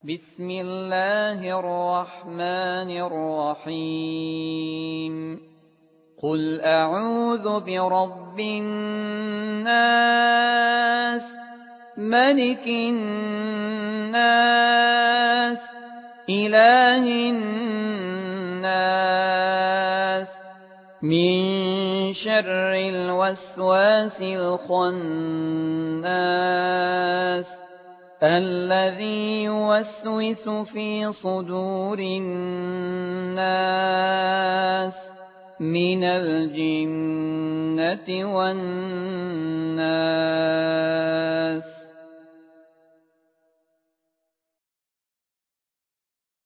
بسم الله الرحمن الرحيم قل أعوذ برب الناس ملك الناس إله الناس من شر الوسواس الخناس الذي يوسوس في صدور الناس من الجنة والناس